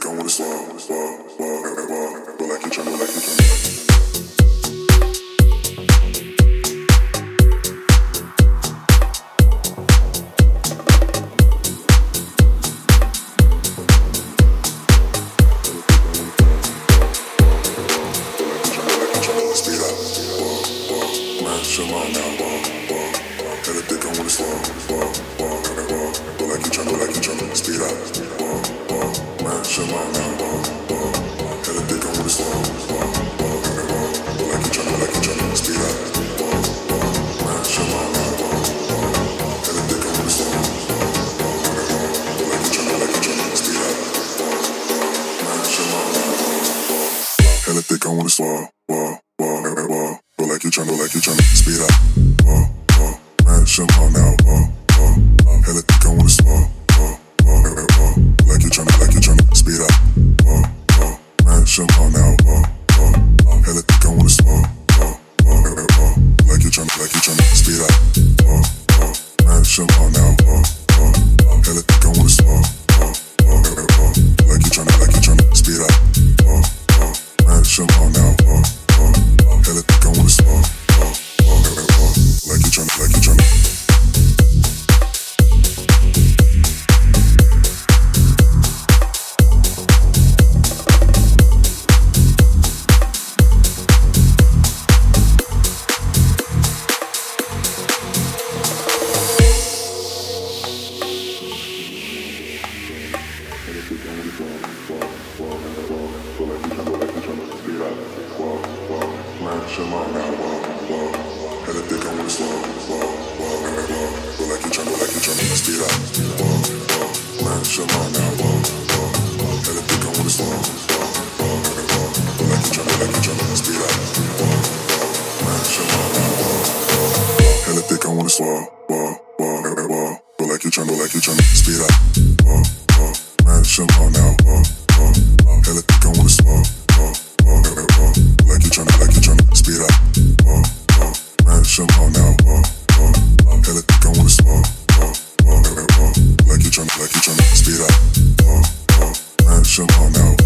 think I wanna but like you tryna. Speed up, man, chill out now, Hella think I wanna slow, but like you tryna, speed up, man, chill out now, Hella think I wanna slow, but like you tryna, speed up, man, chill out now, Hella think I wanna slow, but like you tryna, speed up, man, chill out now, Hella think I wanna slow, but like you tryna, speed up, man, chill out now, Hella think I wanna slow, like you tryna, speed up, man, chill out now, Hella think I wanna slow, like you tryna, speed up, man, chill out now, Hella think I wanna slow, like you tryna, speed up, man, chill out now, Hella think I wanna slow, like you tryna. Man, chill out now, Hella think I wanna slow, but like you tryna, speed up, man, chill out now, Hella think I wanna slow, but like you tryna, speed up, man, chill out now, Hella think I wanna slow, but like you tryna, speed up, man, chill out now, Hella think I wanna slow, like you tryna, speed up, man, chill out now, Hella think I wanna slow, like you tryna, speed up, man, chill out now.